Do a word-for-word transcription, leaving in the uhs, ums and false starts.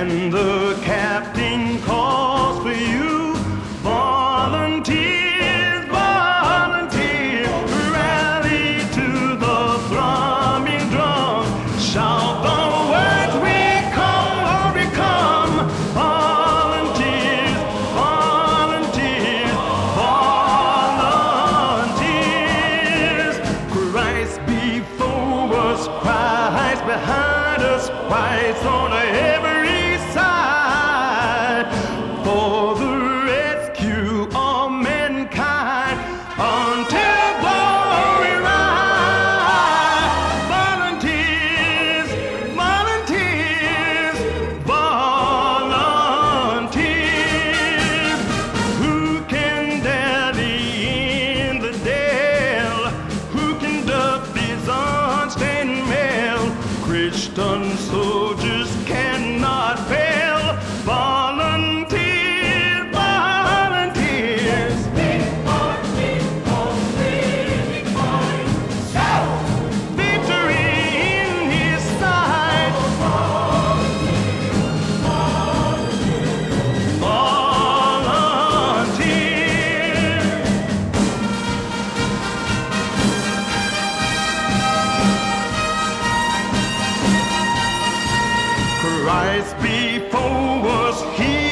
When the captain calls for you, volunteers, volunteers, rally to the thrumming drum. Shout the words, we come, or we come. Volunteers, volunteers, volunteers. Christ before us, Christ behind us, Christ on every side, for the rescue of mankind until glory rise. Volunteers, volunteers, volunteers. Who can dally in the dale? Who can duck this unstained mail? Christian soldiers cannot fail. Volunteers, volunteers. Victory in his sight. Volunteers. Christ before us, he